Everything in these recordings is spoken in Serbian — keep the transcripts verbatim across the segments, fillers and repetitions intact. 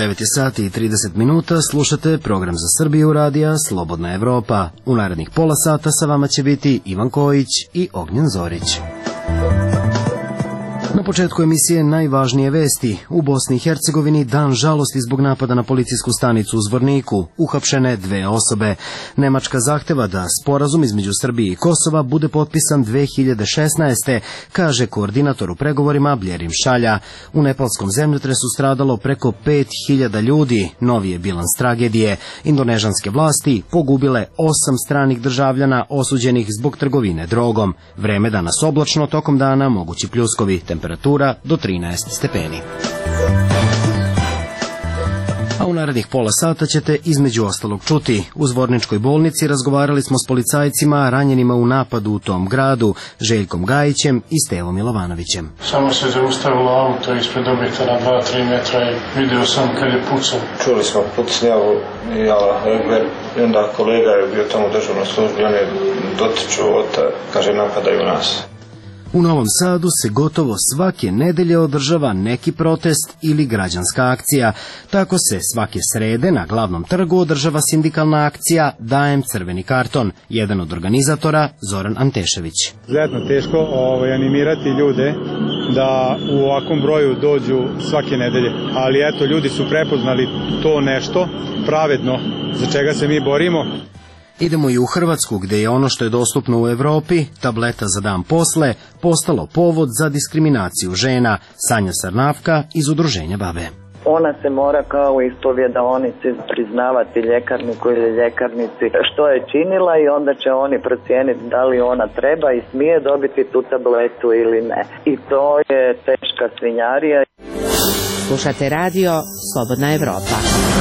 devet je sati i trideset minuta, slušate program za Srbiju radija Slobodna Evropa. U narednih pola sata sa vama će biti Ivan Kojić i Ognjen Zorić. Na početku emisije najvažnije vesti. U Bosni i Hercegovini dan žalosti zbog napada na policijsku stanicu u Zvorniku. Uhapšene dve osobe. Nemačka zahteva da sporazum između Srbije i Kosova bude potpisan dve hiljade šesnaeste. kaže koordinator u pregovorima Bljerim Šalja. U nepalskom zemljotresu stradalo preko pet hiljada ljudi. Novi je bilans tragedije. Indonežanske vlasti pogubile osam stranih državljana osuđenih zbog trgovine drogom. Vreme danas oblačno, tokom dana mogući pljuskovi. Temperatura do trinaest stepeni. A u narednih pola sata ćete između ostalog čuti. U Zvorničkoj bolnici razgovarali smo s policajcima ranjenima u napadu u tom gradu, Željkom Gajićem i Stevom Milovanovićem. Samo se zaustavilo auto ispred objekta na dva do tri metra i vidio sam kad je pucao. Čuli smo pucnjavu i Ala Egber i onda kolega je bio tamo u državnoj službi, on je dotiču od, kaže, napadaju nas. U Novom Sadu se gotovo svake nedelje održava neki protest ili građanska akcija. Tako se svake srede na glavnom trgu održava sindikalna akcija Dajem crveni karton. Jedan od organizatora, Zoran Antešević. Izuzetno teško ovaj, animirati ljude da u ovakvom broju dođu svake nedelje. Ali eto, ljudi su prepoznali to nešto pravedno za čega se mi borimo. Idemo i u Hrvatsku, gde je ono što je dostupno u Evropi, tableta za dan posle, postalo povod za diskriminaciju žena. Sanja Sarnavka iz Udruženja Babe. Ona se mora kao u ispovjedaonici priznavati ljekarniku ili ljekarnici što je činila i onda će oni procijeniti da li ona treba i smije dobiti tu tabletu ili ne. I to je teška svinjarija. Slušate radio Slobodna Evropa.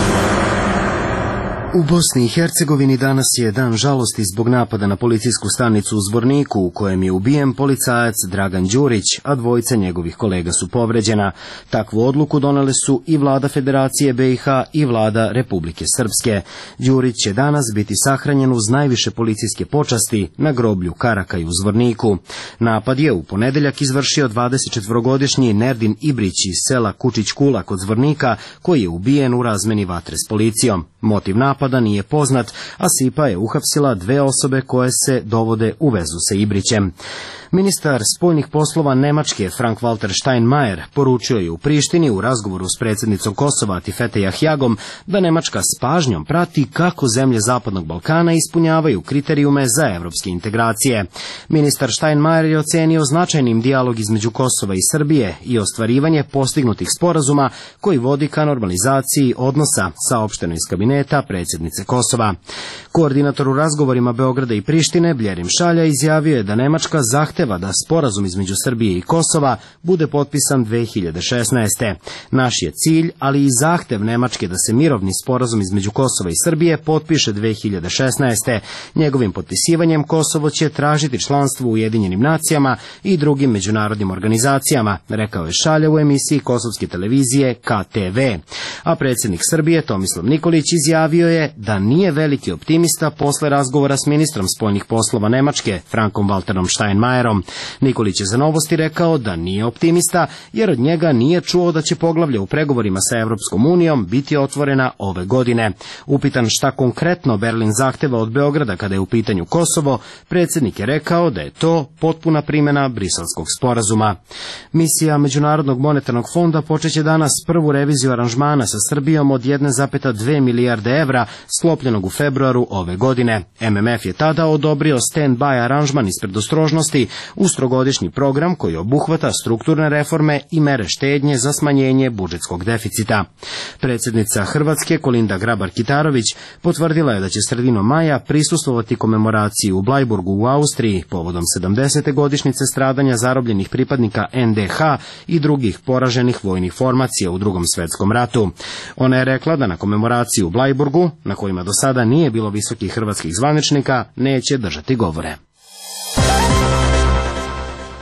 U Bosni i Hercegovini danas je dan žalosti zbog napada na policijsku stanicu u Zvorniku, u kojem je ubijen policajac Dragan Đurić, a dvojica njegovih kolega su povređena. Takvu odluku donele su i vlada Federacije B i H i vlada Republike Srpske. Đurić će danas biti sahranjen uz najviše policijske počasti na groblju Karakaj u Zvorniku. Napad je u ponedeljak izvršio dvadesetčetvorogodišnji Nerdin Ibrić iz sela Kučić Kula kod Zvornika, koji je ubijen u razmeni vatre s policijom. Motiv napada nije poznat, a SIPA je uhapsila dve osobe koje se dovode u vezu sa Ibrićem. Ministar spoljnih poslova Nemačke Frank-Walter Steinmeier poručio je u Prištini u razgovoru s predsjednicom Kosova Tifete Jahjagom da Nemačka s pažnjom prati kako zemlje Zapadnog Balkana ispunjavaju kriterijume za evropske integracije. Ministar Steinmeier je ocenio značajnim dijalog između Kosova i Srbije i ostvarivanje postignutih sporazuma koji vodi ka normalizaciji odnosa, saopšteno iz kabineta predsjednice Kosova. Koordinator u razgovorima Beograda i Prištine Bljerim Šalja izjavio je da Nemačka zahteva da sporazum između Srbije i Kosova bude potpisan dve hiljade šesnaeste. Naš je cilj, ali i zahtev Nemačke da se mirovni sporazum između Kosova i Srbije potpiše dve hiljade šesnaeste. Njegovim potpisivanjem Kosovo će tražiti članstvo u Ujedinjenim nacijama i drugim međunarodnim organizacijama, rekao je Šalja u emisiji kosovske televizije K T V. A predsjednik Srbije Tomislav Nikolić izjavio je da nije veliki optimista posle razgovora s ministrom spoljnih poslova Nemačke Frankom Walterom Steinmeierom. Nikolić je za Novosti rekao da nije optimista, jer od njega nije čuo da će poglavlja u pregovorima sa Evropskom unijom biti otvorena ove godine. Upitan šta konkretno Berlin zahteva od Beograda kada je u pitanju Kosovo, predsjednik je rekao da je to potpuna primjena Briselskog sporazuma. Misija Međunarodnog monetarnog fonda počeće danas prvu reviziju aranžmana sa Srbijom od jedne zarez dve milijarde evra sklopljenog u februaru ove godine. M M F je tada odobrio stand-by aranžman iz predostrožnosti uz trogodišnji program koji obuhvata strukturne reforme i mere štednje za smanjenje budžetskog deficita. Predsjednica Hrvatske Kolinda Grabar-Kitarović potvrdila je da će sredinom maja prisustvovati komemoraciji u Blajburgu u Austriji povodom sedamdesete godišnjice stradanja zarobljenih pripadnika N D H i drugih poraženih vojnih formacija u Drugom svjetskom ratu. Ona je rekla da na komemoraciji u Blajburgu, na kojima do sada nije bilo visokih hrvatskih zvaničnika, neće držati govore.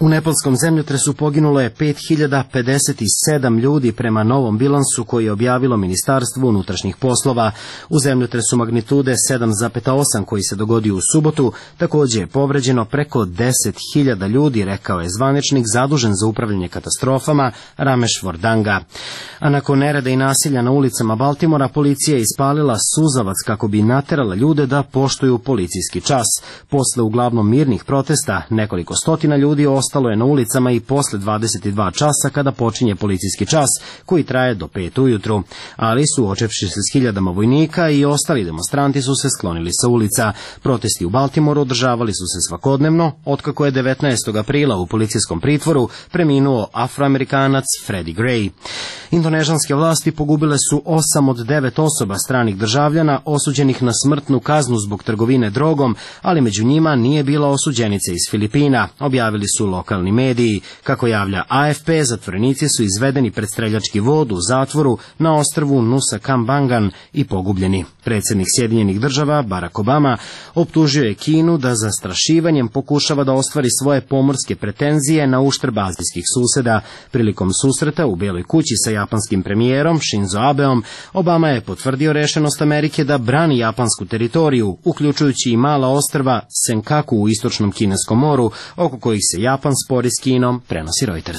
U nepalskom zemljotresu poginulo je pet hiljada pedeset sedam ljudi prema novom bilansu koji je objavilo Ministarstvo unutrašnjih poslova. U zemljotresu magnitude sedam zarez osam koji se dogodio u subotu također je povređeno preko deset hiljada ljudi, rekao je zvaničnik zadužen za upravljanje katastrofama Ramesh Vardanga. A nakon nereda i nasilja na ulicama Baltimora, policija je ispalila suzavac kako bi naterala ljude da poštuju policijski čas. Posle uglavnom mirnih protesta, nekoliko stotina ljudi ostalo je na ulicama i posle dvadeset dva časa kada počinje policijski čas koji traje do pet ujutru. Ali suočevši se s hiljadama vojnika i ostali demonstranti su se sklonili sa ulica. Protesti u Baltimoru održavali su se svakodnevno, otkako je devetnaestog aprila u policijskom pritvoru preminuo Afroamerikanac Freddie Gray. Indonežanske vlasti pogubile su osam od devet osoba stranih državljana osuđenih na smrtnu kaznu zbog trgovine drogom, ali među njima nije bila osuđenica iz Filipina, objavili su lokalni mediji. Kako javlja A F P, zatvorenici su izvedeni pred streljački vod u zatvoru na ostrvu Nusa Kambangan i pogubljeni. Predsjednik Sjedinjenih država Barack Obama optužio je Kinu da zastrašivanjem pokušava da ostvari svoje pomorske pretenzije na uštrb azijskih suseda. Prilikom susreta u Beloj kući sa japanskim premijerom Shinzo Abeom, Obama je potvrdio rešenost Amerike da brani japansku teritoriju, uključujući i mala ostrva Senkaku u istočnom Kineskom moru, oko kojih se Japan spori s Kinom, prenosi Reuters.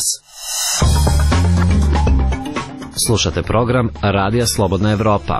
Slušate program Radija Slobodna Evropa.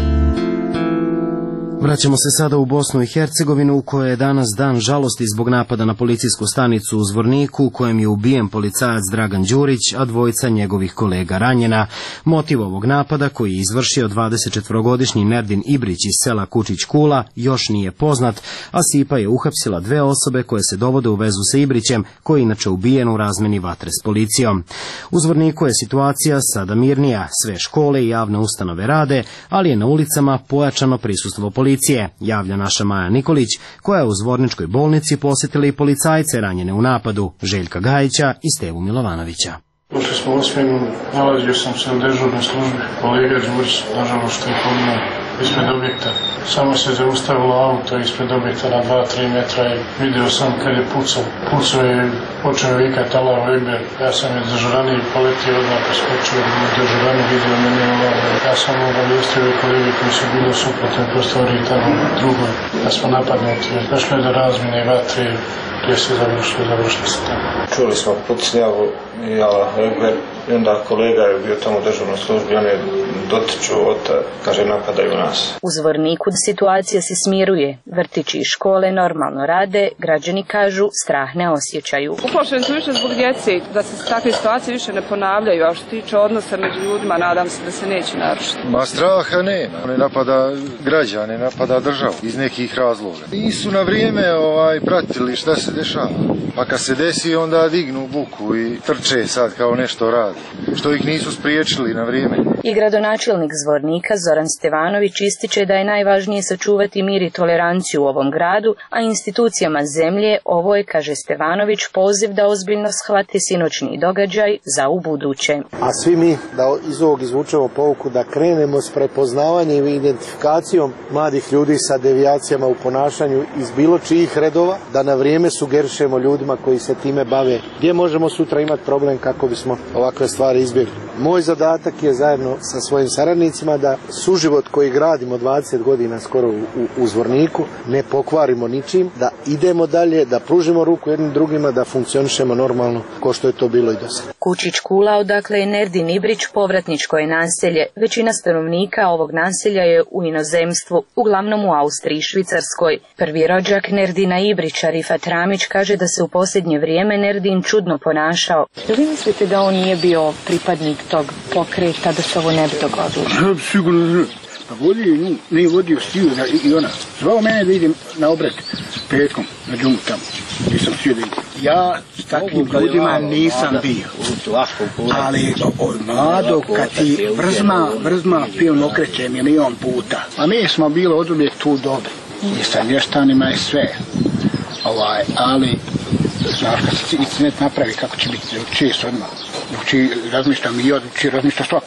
Vraćamo se sada u Bosnu i Hercegovinu, u kojoj je danas dan žalosti zbog napada na policijsku stanicu u Zvorniku, u kojem je ubijen policajac Dragan Đurić, a dvojica njegovih kolega ranjena. Motiv ovog napada, koji je izvršio dvadesetčetvorogodišnji Nerdin Ibrić iz sela Kučić Kula, još nije poznat, a Sipa je uhapsila dve osobe koje se dovode u vezu sa Ibrićem, koji je inače ubijen u razmeni vatre s policijom. U Zvorniku je situacija sada mirnija, sve škole i javne ustanove rade, ali je na ulicama pojačano prisustvo policije. Javlja naša Maja Nikolić, koja je u Zvorničkoj bolnici posjetila i policajce ranjene u napadu, Željka Gajića i Stevu Milovanovića. Ušli smo u smjenu, nalazio sam se u dežurnoj službi, kolega Đurić, nažalost, što je poginuo ispred objekta. Samo se zaustavilo auto ispred objekta na dva do tri metra i vidio sam kad je pucao. Pucao je, počeo vikat Allahu Ekber. Ja sam je dežuraniji poletio odmah, poskočio u dežurani, vidio mene Allahu. Ja sam obavijestio i kolege koji su bili u suprotnoj prostoriji tamo drugoj, da smo napadnuti. Došlo je do razmjene vatre, gdje se završilo, završilo se tamo. Čuli smo pucnjavu i Allahu Ekber. I onda kolega je bio tamo u dežurnoj službi, on je dotiču od, kaže, napadaju nas. U Zvorniku situacija se smiruje, vrtići i škole normalno rade, građani kažu strah ne osjećaju. Uplašeni su više zbog djece, da se takve situacije više ne ponavljaju, a što tiče odnosa među ljudima, nadam se da se neće narušiti. Ma straha nema, ne napada građane, napada državu iz nekih razloga. Nisu na vrijeme ovaj, pratili šta se dešava, pa kad se desi onda dignu buku i trče sad kao nešto radi, što ih nisu spriječili na vrijeme. I gradonačelnik Zvornika Zoran Stevanović ističe da je najvažnije sačuvati mir i toleranciju u ovom gradu, a institucijama zemlje ovo je, kaže Stevanović, poziv da ozbiljno shvate sinoćni događaj za ubuduće. A svi mi da iz ovog izvučemo pouku da krenemo s prepoznavanjem i identifikacijom mladih ljudi sa devijacijama u ponašanju iz bilo čijih redova, da na vrijeme sugerišemo ljudima koji se time bave gdje možemo sutra imati problem kako bismo ovakve stvari izbjegli. Moj zadatak je zajedno sa svojim saradnicima da suživot koji gradimo dvadeset godina skoro u, u, u Zvorniku ne pokvarimo ničim, da idemo dalje, da pružimo ruku jednim drugima, da funkcionišemo normalno kao što je to bilo i do sada. Kučić Kula, odakle je Nerdin Ibrić, povratničko je naselje. Većina stanovnika ovog naselja je u inozemstvu, uglavnom u Austriji i Švicarskoj. Prvi rođak Nerdina Ibrića, Rifat Ramić, kaže da se u posljednje vrijeme Nerdin čudno ponašao. Da li mislite da on nije bio pripadnik tog pokreta, da se ovo ne bi dogodilo? Sigurno, pa vodio, nije vodio stiju i ona. Zvao mene da idem na obred petkom na džumu tamo, gdje sam htio da idem. Ja s takvim ljudima nisam bio, ali mlado kad ti vrzma, vrzma pion okreće milion puta. A mi smo bili od uvijek tu dobri i sa mještanima je sve, ovaj, ali znaš kad se incident napravi kako će biti, uči se odmah, uči razmišljam i ja, uči razmišlja svako.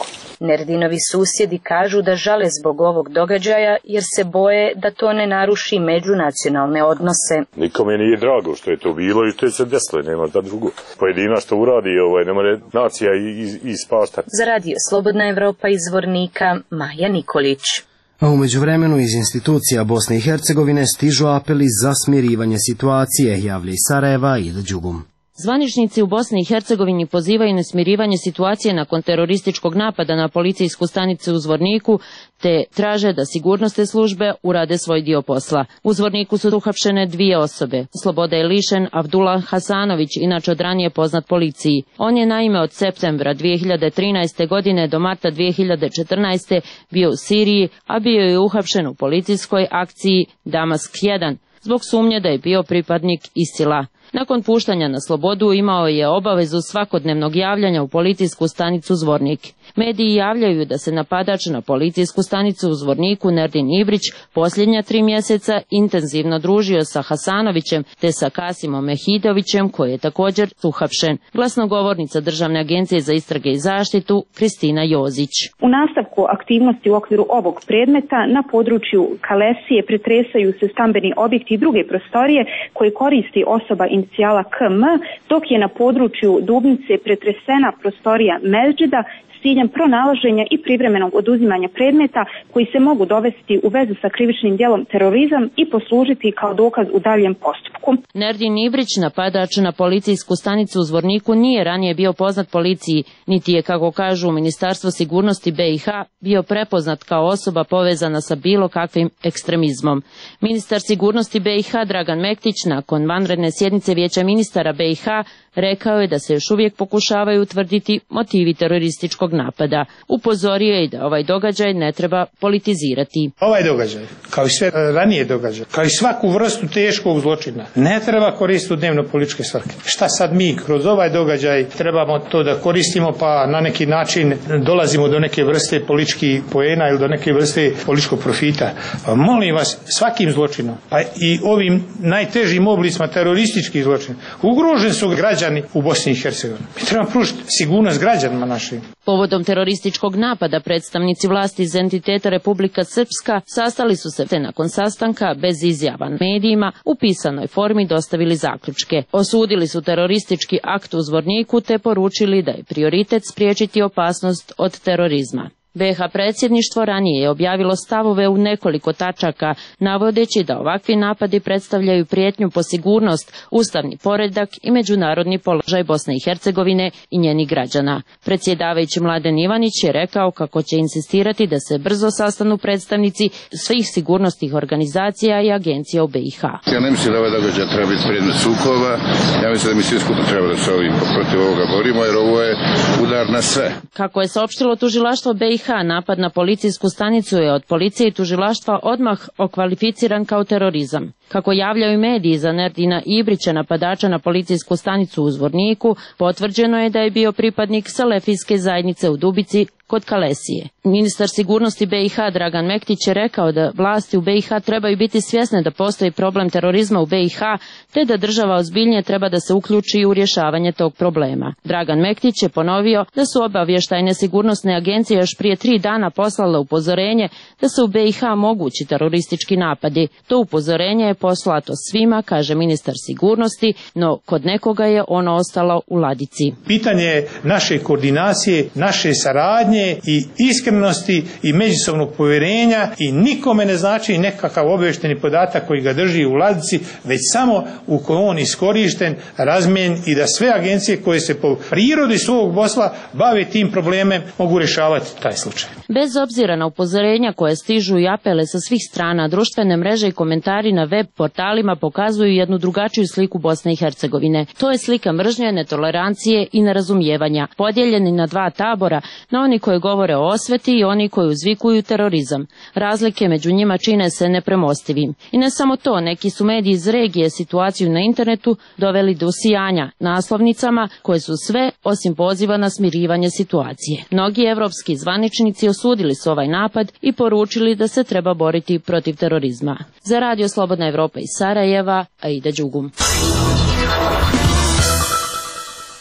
Nerdinovi susjedi kažu da žale zbog ovog događaja jer se boje da to ne naruši međunacionalne odnose. Nikome nije drago što je to bilo i što je se desilo, nema da drugo. Pojedina što uradi, ovaj, ne more nacija ispaštati. Za radio Slobodna Evropa iz Zvornika, Maja Nikolić. A u međuvremenu iz institucija Bosne i Hercegovine stižu apeli za smirivanje situacije, javlja iz Sarajeva Ida Đugum. Zvaničnici u Bosni i Hercegovini pozivaju na smirivanje situacije nakon terorističkog napada na policijsku stanicu u Zvorniku, te traže da sigurnosne službe urade svoj dio posla. U Zvorniku su uhapšene dvije osobe. Slobode je lišen Abdullah Hasanović, inače od ranije poznat policiji. On je naime od septembra dvije hiljade trinaeste. godine do marta dvije hiljade četrnaeste. bio u Siriji, a bio je uhapšen u policijskoj akciji Damask jedan, zbog sumnje da je bio pripadnik ISIL-a. Nakon puštanja na slobodu imao je obavezu svakodnevnog javljanja u policijsku stanicu Zvornik. Mediji javljaju da se napadač na policijsku stanicu u Zvorniku Nerdin Ibrić posljednja tri mjeseca intenzivno družio sa Hasanovićem te sa Kasimom Mehidovićem koji je također uhapšen. Glasnogovornica Državne agencije za istrage i zaštitu Kristina Jozić. U nastavku aktivnosti u okviru ovog predmeta na području Kalesije pretresaju se stambeni objekti i druge prostorije koje koristi osoba inicijala K M, dok je na području Dubnice pretresena prostorija Mezdžida s ciljem pronalaženja i privremenog oduzimanja predmeta koji se mogu dovesti u vezu sa krivičnim djelom terorizam i poslužiti kao dokaz u daljem postupku. Nerdin Ibrić, napadač na policijsku stanicu u Zvorniku, nije ranije bio poznat policiji, niti je, kako kažu u Ministarstvu sigurnosti B i H, bio prepoznat kao osoba povezana sa bilo kakvim ekstremizmom. Ministar sigurnosti B i H Dragan Mektić nakon vanredne sjednice Vijeća ministara B i H rekao je da se još uvijek pokušavaju utvrditi motivi terorističkog napada. Upozorio je da ovaj događaj ne treba politizirati. Ovaj događaj, kao i sve ranije događaje, kao i svaku vrstu teškog zločina, ne treba koristiti u dnevno političke svrhe. Šta sad mi kroz ovaj događaj trebamo to da koristimo pa na neki način dolazimo do neke vrste političkih poena ili do neke vrste političkog profita? Pa molim vas, svakim zločinom, pa i ovim najtežim oblicima terorističkih zločina, ugroženi su građani u Bosni i Hercegovini. Mi trebamo pružiti sigurnost građanima našim. Povodom terorističkog napada predstavnici vlasti iz entiteta Republika Srpska sastali su se te nakon sastanka bez izjava medijima u pisanoj formi dostavili zaključke. Osudili su teroristički akt u Zvorniku te poručili da je prioritet spriječiti opasnost od terorizma. B H predsjedništvo ranije je objavilo stavove u nekoliko tačaka, navodeći da ovakvi napadi predstavljaju prijetnju po sigurnost, ustavni poredak i međunarodni položaj Bosne i Hercegovine i njenih građana. Predsjedavajući Mladen Ivanić je rekao kako će insistirati da se brzo sastanu predstavnici svih sigurnosnih organizacija i agencija u B i H. Ja ne mislim da ovaj događaj treba biti predmet sukoba, ja mislim da mi svi skupa treba da se ovim protiv ovoga borimo, jer ovo je udar na sve. Kako je saopštilo tužilaštvo B i H, napad na policijsku stanicu je od policije i tužilaštva odmah okvalificiran kao terorizam. Kako javljaju mediji za Nerdina Ibrića, napadača na policijsku stanicu u Zvorniku, potvrđeno je da je bio pripadnik salefijske zajednice u Dubici kod Kalesije. Ministar sigurnosti B i H Dragan Mektić je rekao da vlasti u B i H trebaju biti svjesne da postoji problem terorizma u B i H, te da država ozbiljnije treba da se uključi u rješavanje tog problema. Dragan Mektić je ponovio da su obavještajne sigurnosne agencije još prije tri dana poslale upozorenje da su u B i H mogući teroristički napadi. To upozorenje je poslato svima, kaže ministar sigurnosti, no kod nekoga je ono ostalo u ladici. Pitanje naše koordinacije, naše saradnje i iskrenosti i međusobnog povjerenja i nikome ne znači nekakav obavještajni podatak koji ga drži u ladici, već samo u kojoj on iskorišten, razmijen i da sve agencije koje se po prirodi svog posla bave tim problemem mogu rješavati taj slučaj. Bez obzira na upozorenja koje stižu i apele sa svih strana, društvene mreže i komentari na web portalima pokazuju jednu drugačiju sliku Bosne i Hercegovine. To je slika mržnje, netolerancije i nerazumijevanja, podijeljeni na dva tabora, na oni koji govore o osveti i oni koji uzvikuju terorizam. Razlike među njima čine se nepremostivim. I ne samo to, neki su mediji iz regije situaciju na internetu doveli do usijanja naslovnicama koje su sve osim poziva na smirivanje situacije. Mnogi evropski zvaničnici osudili su ovaj napad i poručili da se treba boriti protiv terorizma. Za Radio Slobodna Evropa iz Sarajeva, Aida Đugum.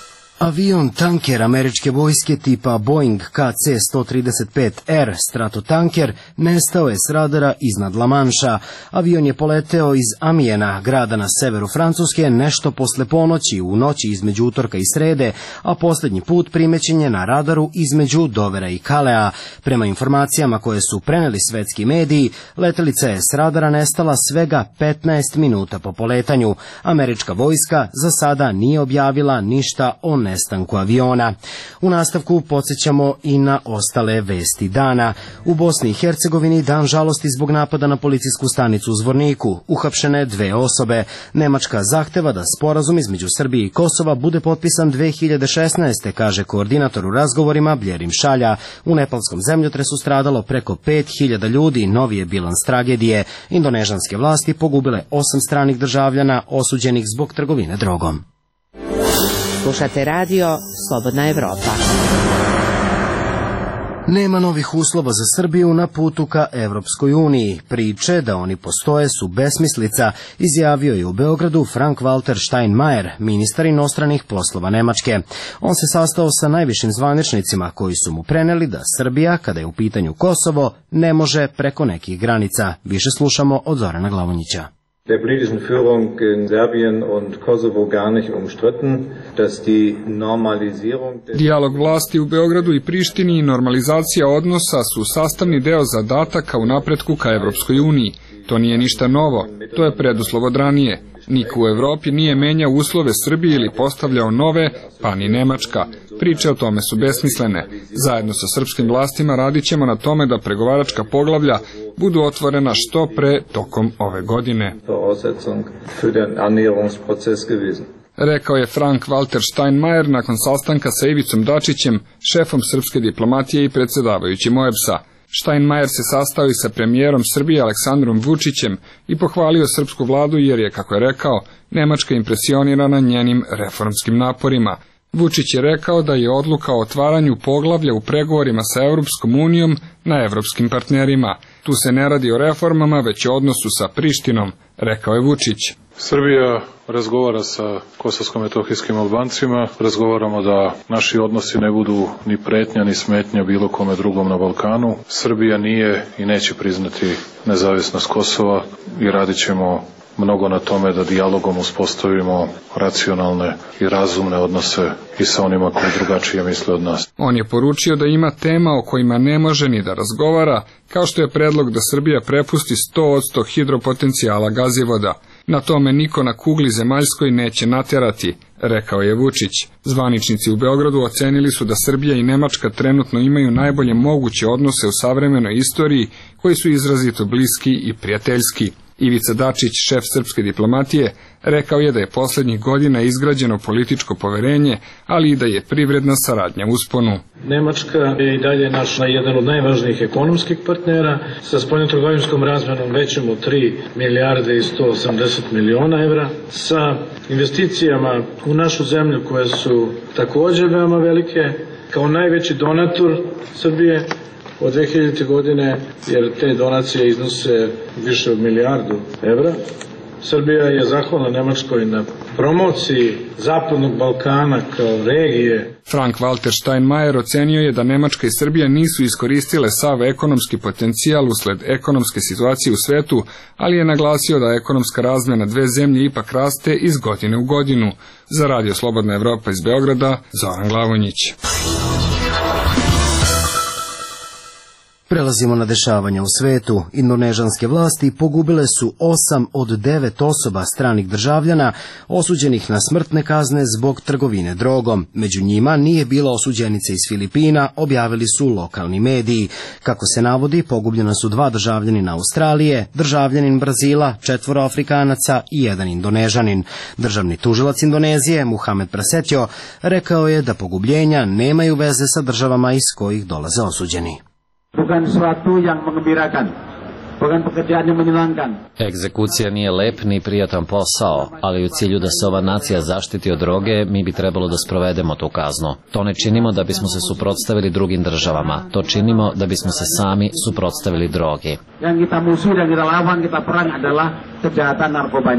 Avion tanker američke vojske tipa Boeing K C sto trideset pet R stratotanker nestao je s radara iznad La Manša. Avion je poleteo iz Amiena, grada na severu Francuske, nešto posle ponoći u noći između utorka i srede, a posljednji put primećen je na radaru između Dovera i Kalea. Prema informacijama koje su preneli svetski mediji, letelica je s radara nestala svega petnaest minuta po poletanju. Američka vojska za sada nije objavila ništa o nestanku aviona. U nastavku podsjećamo i na ostale vesti dana. U Bosni i Hercegovini dan žalosti zbog napada na policijsku stanicu u Zvorniku. Uhapšene dve osobe. Nemačka zahteva da sporazum između Srbije i Kosova bude potpisan dve hiljade šesnaeste. kaže koordinator u razgovorima Bljerim Šalja. U nepalskom zemljotresu stradalo preko pet hiljada ljudi, novi je bilans tragedije. Indonežanske vlasti pogubile osam stranih državljana osuđenih zbog trgovine drogom. Slušate radio Slobodna Evropa. Nema novih uslova za Srbiju na putu ka Evropskoj uniji. Priče da oni postoje su besmislica, izjavio je u Beogradu Frank-Walter Steinmeier, ministar inostranih poslova Nemačke. On se sastao sa najvišim zvaničnicima koji su mu preneli da Srbija, kada je u pitanju Kosovo, ne može preko nekih granica. Više slušamo od Zorana Glavonjića. Der politischen Führung in Serbien und Kosovo gar nicht umstritten, dass die Normalisierung... Dijalog vlasti u Beogradu i Prištini i normalizacija odnosa su sastavni deo zadataka u napretku ka Evropskoj uniji. To nije ništa novo, to je preduslov od ranije. Niko u Evropi nije menjao uslove Srbije ili postavljao nove, pa ni Nemačka. Priče o tome su besmislene. Zajedno sa srpskim vlastima radit ćemo na tome da pregovaračka poglavlja budu otvorena što pre tokom ove godine. Rekao je Frank-Walter Steinmeier nakon sastanka sa Ivicom Dačićem, šefom srpske diplomatije i predsedavajućim O E B S-a. Steinmeier se sastao i sa premijerom Srbije Aleksandrom Vučićem i pohvalio srpsku vladu jer je, kako je rekao, Nemačka impresionirana njenim reformskim naporima. Vučić je rekao da je odluka o otvaranju poglavlja u pregovorima sa Europskom unijom na evropskim partnerima. Tu se ne radi o reformama, već o odnosu sa Prištinom, rekao je Vučić. Srbija razgovara sa kosovsko-metohijskim Albancima, razgovaramo da naši odnosi ne budu ni pretnja ni smetnja bilo kome drugom na Balkanu. Srbija nije i neće priznati nezavisnost Kosova i radit ćemo mnogo na tome da dijalogom uspostavimo racionalne i razumne odnose i sa onima koji drugačije misle od nas. On je poručio da ima tema o kojima ne može ni da razgovara, kao što je predlog da Srbija prepusti sto posto hidropotencijala gazivoda. Na tome niko na kugli zemaljskoj neće naterati, rekao je Vučić. Zvaničnici u Beogradu ocenili su da Srbija i Nemačka trenutno imaju najbolje moguće odnose u savremenoj istoriji, koji su izrazito bliski i prijateljski. Ivica Dačić, šef srpske diplomatije, rekao je da je posljednjih godina izgrađeno političko poverenje, ali i da je privredna saradnja usponu. Nemačka je i dalje naš jedan od najvažnijih ekonomskih partnera sa spoljnotrgovinskom razmenom većom od tri milijarde i sto osamdeset miliona evra, sa investicijama u našu zemlju koje su također veoma velike, kao najveći donator Srbije od dve hiljadite godine, jer te donacije iznose više od milijardu evra. Srbija je zahvalna Nemačkoj na promociji Zapadnog Balkana kao regije. Frank-Walter Steinmeier ocenio je da Nemačka i Srbija nisu iskoristile sav ekonomski potencijal usled ekonomske situacije u svetu, ali je naglasio da ekonomska razmjena dve zemlje ipak raste iz godine u godinu. Za Radio Slobodna Evropa iz Beograda, Zoran Glavonjić. Prelazimo na dešavanja u svetu. Indonežanske vlasti pogubile su osam od devet osoba stranih državljana osuđenih na smrtne kazne zbog trgovine drogom. Među njima nije bilo osuđenice iz Filipina, objavili su lokalni mediji. Kako se navodi, pogubljena su dva državljanina Australije, državljanin Brazila, četvoro Afrikanaca i jedan Indonežanin. Državni tužilac Indonezije, Muhamed Prasetjo, rekao je da pogubljenja nemaju veze sa državama iz kojih dolaze osuđeni. Bukan suatu yang mengembirakan, bukan pekerjaan yang menyenangkan. Egzekucija nije lep ni prijatan posao, ali u cilju da se ova nacija zaštiti od droge, mi bi trebalo da sprovedemo tu kaznu. To ne činimo da bismo se suprotstavili drugim državama, to činimo da bismo se sami suprotstavili drogi. Yang kita musuh dan kita lawan, kita perang adalah kejahatan narkobanya.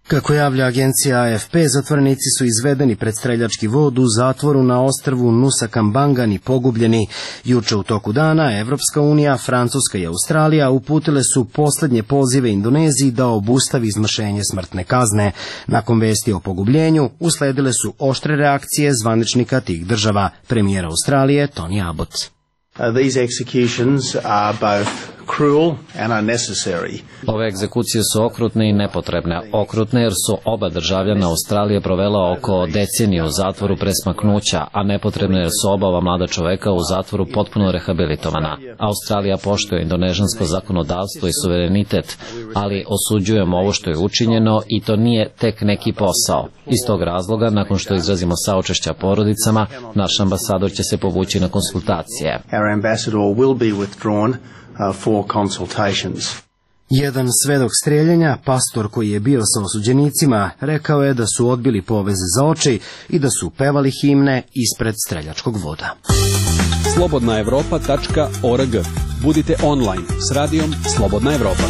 Kako javlja agencija A F P, zatvorenici su izvedeni pred streljački vod u zatvoru na ostrvu Nusa Kambangan i pogubljeni. Juče u toku dana Evropska unija, Francuska i Australija uputile su posljednje pozive Indoneziji da obustavi izvršenje smrtne kazne. Nakon vesti o pogubljenju usledile su oštre reakcije zvaničnika tih država, premijera Australije Tony Abbott. Uh, these executions are both cruel and unnecessary. Ove egzekucije su okrutne i nepotrebne. Okrutne jer su oba državljana Australije provela oko decenije u zatvoru pre smaknuća, a nepotrebne jer su oba ova mlada čoveka u zatvoru potpuno rehabilitovana. Australija poštuje indonežansko zakonodavstvo i suverenitet, ali osuđujemo ovo što je učinjeno i to nije tek neki posao. Iz tog razloga, nakon što izrazimo saučešća porodicama, naš ambasador će se povući na konsultacije. Our ambassador will be withdrawn Uh, for consultations. Jedan svedok streljenja, pastor koji je bio sa osuđenicima, rekao je da su odbili poveze za oči i da su pevali himne ispred streljačkog voda. slobodna evropa tačka org. Budite online s radijom Slobodna Evropa.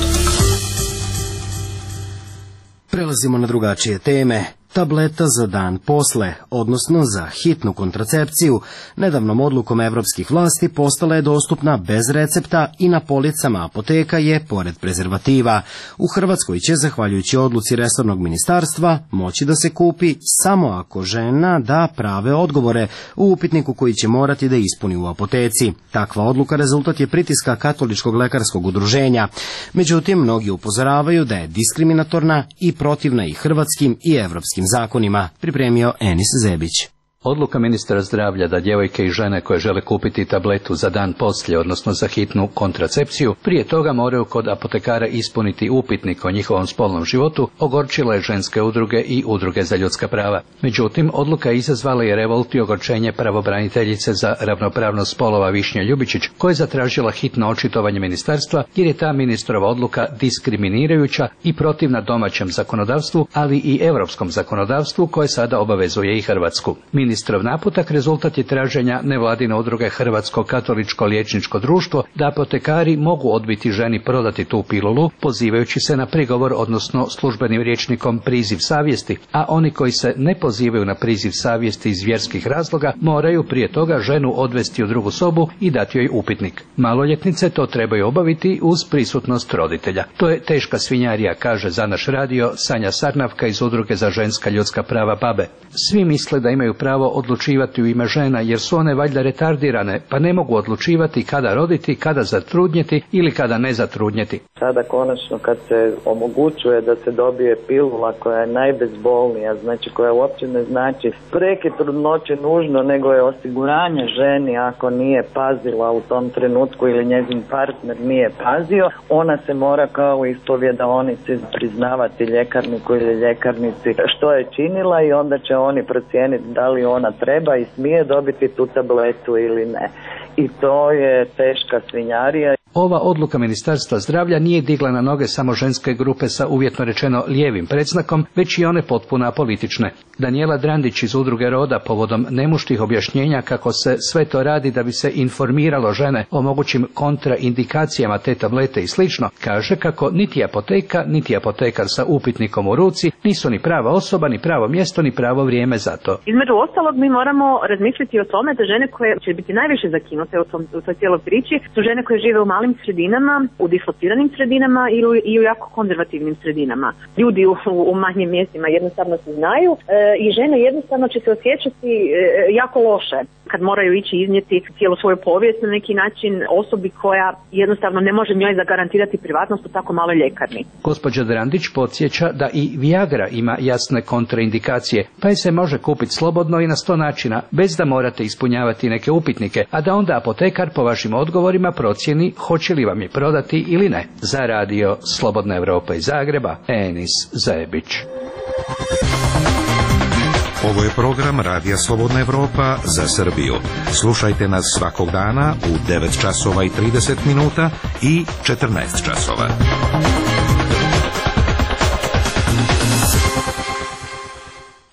Prelazimo na drugačije teme. Tableta za dan posle, odnosno za hitnu kontracepciju, nedavnom odlukom evropskih vlasti postala je dostupna bez recepta i na policama apoteka je, pored prezervativa. U Hrvatskoj će, zahvaljujući odluci resornog ministarstva, moći da se kupi samo ako žena da prave odgovore u upitniku koji će morati da ispuni u apoteci. Takva odluka rezultat je pritiska Katoličkog lekarskog udruženja. Međutim, mnogi upozoravaju da je diskriminatorna i protivna i hrvatskim i evropskim zakonima, pripremio Enis Zebić. Odluka ministra zdravlja da djevojke i žene koje žele kupiti tabletu za dan poslije, odnosno za hitnu kontracepciju, prije toga moraju kod apotekara ispuniti upitnik o njihovom spolnom životu, ogorčila je ženske udruge i udruge za ljudska prava. Međutim, odluka je izazvala i revolt i ogorčenje pravobraniteljice za ravnopravnost spolova Višnje Ljubičić, koja je zatražila hitno očitovanje ministarstva jer je ta ministrova odluka diskriminirajuća i protivna domaćem zakonodavstvu, ali i europskom zakonodavstvu koje sada obavezuje i Hrvatsku. Ministrov naputak rezultat je traženja nevladine udruge Hrvatsko katoličko liječničko društvo da apotekari mogu odbiti ženi prodati tu pilulu, pozivajući se na prigovor, odnosno službenim rječnikom priziv savjesti, a oni koji se ne pozivaju na priziv savjesti iz vjerskih razloga moraju prije toga ženu odvesti u drugu sobu i dati joj upitnik. Maloljetnice to trebaju obaviti uz prisutnost roditelja. To je teška svinjarija, kaže za naš radio Sanja Sarnavka iz udruge za ženska ljudska prava Babe. Svi misle da imaju pravo odlučivati u ime žena jer su one valjda retardirane, pa ne mogu odlučivati kada roditi, kada zatrudnjeti ili kada ne zatrudnjeti. Sada konačno kad se omogućuje da se dobije pilula koja je najbezbolnija, znači koja uopće ne znači prekid trudnoće nužno, nego je osiguranje ženi ako nije pazila u tom trenutku ili njezin partner nije pazio, ona se mora kao ispovjedaonici priznavati ljekarniku ili ljekarnici što je činila i onda će oni procijeniti da li ona treba i smije dobiti tu tabletu ili ne. I to je teška svinjarija. Ova odluka Ministarstva zdravlja nije digla na noge samo ženske grupe sa uvjetno rečeno lijevim predznakom, već i one potpuno apolitične. Danijela Drandić iz udruge Roda povodom nemuštih objašnjenja kako se sve to radi da bi se informiralo žene o mogućim kontraindikacijama te tablete i slično, kaže kako niti apoteka, niti apotekar sa upitnikom u ruci nisu ni prava osoba, ni pravo mjesto, ni pravo vrijeme za to. Između ostalog mi moramo razmišljati o tome da žene koje će biti najviše zakinute u, tom, u toj cijeloj priči su žene koje žive u malim sredinama, u dislociranim sredinama ili i u jako konzervativnim sredinama. Ljudi u, u manjim mjestima jednostavno se znaju e, i žene jednostavno će se osjećati e, jako loše kad moraju ići iznijeti cijelu svoju povijest na neki način osobi koja jednostavno ne može njoj zagarantirati privatnost u tako maloj ljekarni. Gospođa Drandić podsjeća da i Viagra ima jasne kontraindikacije, pa je se može kupiti slobodno i na sto načina, bez da morate ispunjavati neke upitnike, a da onda apotekar po vašim odgovorima procijeni hoće li vam je prodati ili ne. Za radio Slobodna Evropa iz Zagreba, Enis Zebić. Ovo je program Radija Slobodna Evropa za Srbiju. Slušajte nas svakog dana u devet časova i trideset minuta i četrnaest časova.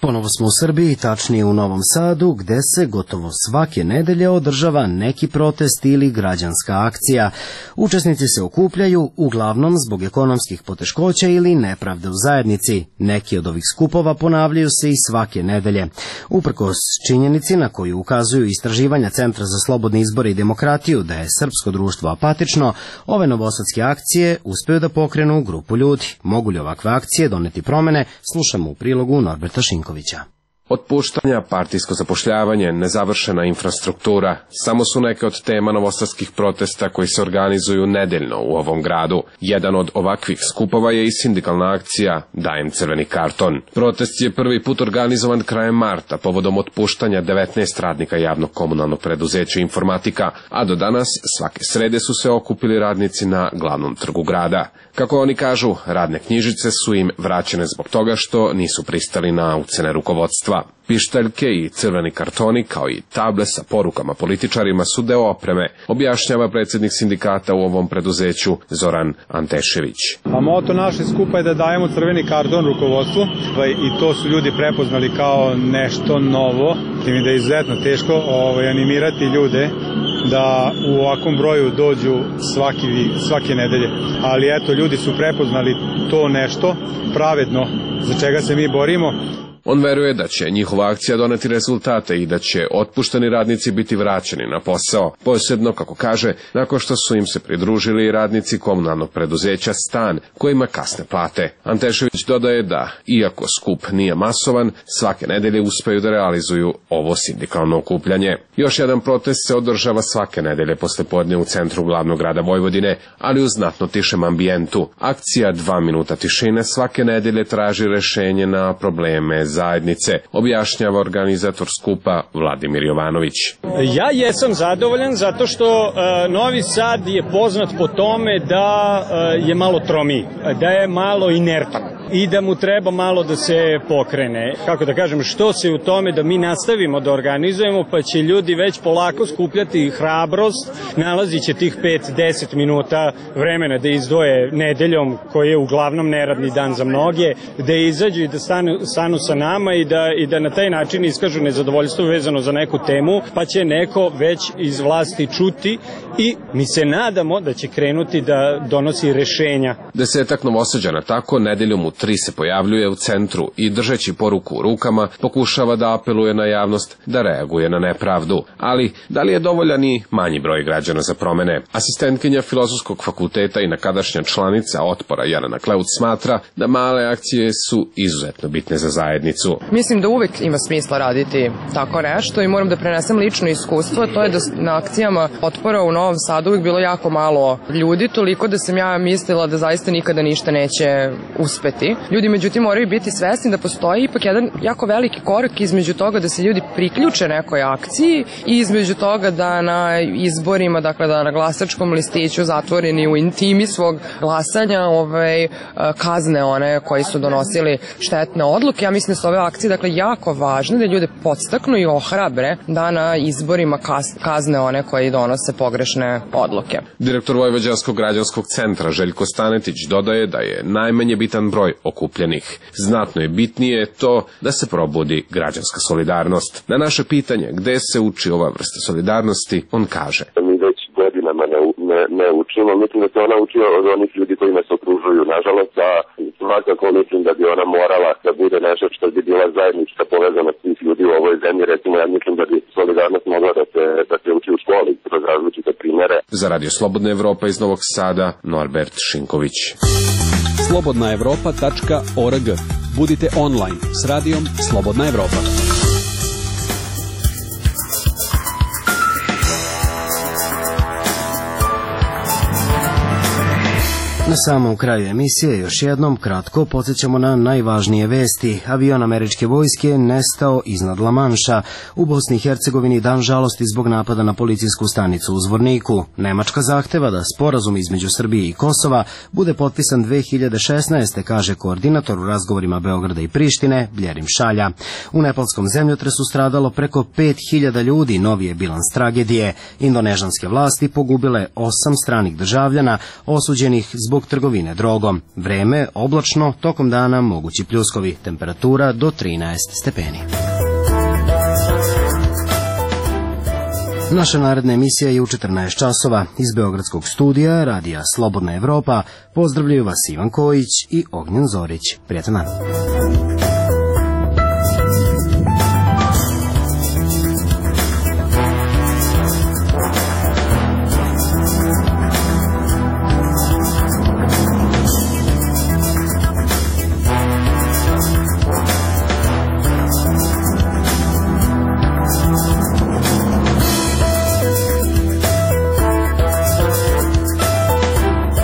Ponovo smo u Srbiji, tačnije u Novom Sadu, gde se gotovo svake nedelje održava neki protest ili građanska akcija. Učesnici se okupljaju uglavnom zbog ekonomskih poteškoća ili nepravde u zajednici. Neki od ovih skupova ponavljaju se i svake nedelje. Uprkos činjenici na koju ukazuju istraživanja Centra za slobodne izbore i demokratiju da je srpsko društvo apatično, ove novosadske akcije uspeju da pokrenu grupu ljudi. Mogu li ovakve akcije doneti promene? Slušamo u prilogu Norberta Šinkovića. Otpuštanja, partijsko zapošljavanje, nezavršena infrastruktura, samo su neke od tema novosadskih protesta koji se organizuju nedeljno u ovom gradu. Jedan od ovakvih skupova je i sindikalna akcija Dajem crveni karton. Protest je prvi put organizovan krajem marta povodom otpuštanja devetnaest radnika javnog komunalnog preduzeća Informatika, a do danas svake srede su se okupili radnici na glavnom trgu grada. Kako oni kažu, radne knjižice su im vraćene zbog toga što nisu pristali na ucene rukovodstva. Pištaljke i crveni kartoni, kao i table sa porukama političarima su deo opreme, objašnjava predsjednik sindikata u ovom preduzeću Zoran Antešević. A moto naše skupa je da dajemo crveni karton rukovodstvu i to su ljudi prepoznali kao nešto novo. Tim da je izuzetno teško ovaj, animirati ljude da u ovakvom broju dođu svaki, svake nedelje. Ali eto, ljudi su prepoznali to nešto pravedno za čega se mi borimo. On veruje da će njihova akcija doneti rezultate i da će otpušteni radnici biti vraćeni na posao, posebno, kako kaže, nakon što su im se pridružili radnici komunalnog preduzeća Stan, kojima kasne plate. Antešević dodaje da, iako skup nije masovan, svake nedelje uspeju da realizuju ovo sindikalno okupljanje. Još jedan protest se održava svake nedelje poslepodne u centru glavnog grada Vojvodine, ali u znatno tišem ambijentu. Akcija dva minuta tišine svake nedelje traži rešenje na probleme zajednice, objašnjava organizator skupa Vladimir Jovanović. Ja jesam zadovoljan zato što uh, Novi Sad je poznat po tome da uh, je malo tromiji, da je malo inertan i da mu treba malo da se pokrene. Kako da kažem, što se u tome da mi nastavimo da organizujemo, pa će ljudi već polako skupljati hrabrost, nalazit će tih pet do deset minuta vremena da izdvoje nedeljom, koji je uglavnom neradni dan za mnoge, da izađu i da stanu, stanu sa nama i da, i da na taj način iskažu nezadovoljstvo vezano za neku temu, pa će neko već iz vlasti čuti i mi se nadamo da će krenuti da donosi rešenja. Desetak Novosađana tako nedeljom u tri se pojavljuje u centru i držeći poruku u rukama pokušava da apeluje na javnost da reaguje na nepravdu. Ali da li je dovoljan i manji broj građana za promene? Asistentkinja Filozofskog fakulteta i nekadašnja članica Otpora Jelena Kleuc smatra da male akcije su izuzetno bitne za zajednicu. Mislim da uvek ima smisla raditi tako nešto i moram da prenesem lično iskustvo, to je da na akcijama Otpora u Novom Sadu uvek bilo jako malo ljudi, toliko da sam ja mislila da zaista nikada ništa neće uspeti. Ljudi međutim moraju biti svesni da postoji ipak jedan jako veliki korak između toga da se ljudi priključe nekoj akciji i između toga da na izborima, dakle da na glasačkom listiću zatvoreni u intimi svog glasanja ovaj, kazne one koji su donosili štetne odluke. Ja mislim da su ove akcije dakle jako važne, da ljude podstaknu i ohrabre da na izborima kazne one koji donose pogrešne odluke. Direktor Vojvođanskog građanskog centra Željko Stanetić dodaje da je najmanje bitan broj okupljenih. Znatno je bitnije to da se probudi građanska solidarnost. Na naše pitanje gde se uči ova vrsta solidarnosti, on kaže: Mi već godinama ne, ne, ne učimo, mislim da se ona uči od onih ljudi koji nas okružuju. Nažalost, a svakako mislim da bi ona morala da bude nešto što bi bila zajednička povezanost svih ljudi u ovoj zemlji. Recimo, ja mislim da bi solidarnost mogla da se, da se uči u školi kroz različite primere. Za Radio Slobodna Evropa iz Novog Sada, Norbert Šinković. slobodna evropa tačka org. Budite online s radijom Slobodna Evropa. Na samom kraju emisije još jednom kratko podsjećamo na najvažnije vesti. Avion američke vojske je nestao iznad La Manša. U Bosni i Hercegovini dan žalosti zbog napada na policijsku stanicu u Zvorniku. Nemačka zahteva da sporazum između Srbije i Kosova bude potpisan dve hiljade šesnaeste. kaže koordinator u razgovorima Beograda i Prištine Bljerim Šalja. U nepalskom zemljotresu stradalo preko pet hiljada ljudi, novi je bilans tragedije. Indonežanske vlasti pogubile osam stranih državljana osuđenih zbog zbog trgovine drogom. Vreme oblačno, tokom dana mogući pljuskovi, temperatura do trinaest stepeni. Naša naredna emisija je u četrnaest časova. Iz Beogradskog studija Radija Slobodna Evropa pozdravljaju vas Ivan Kojić i Ognjen Zorić. Prijatan dan.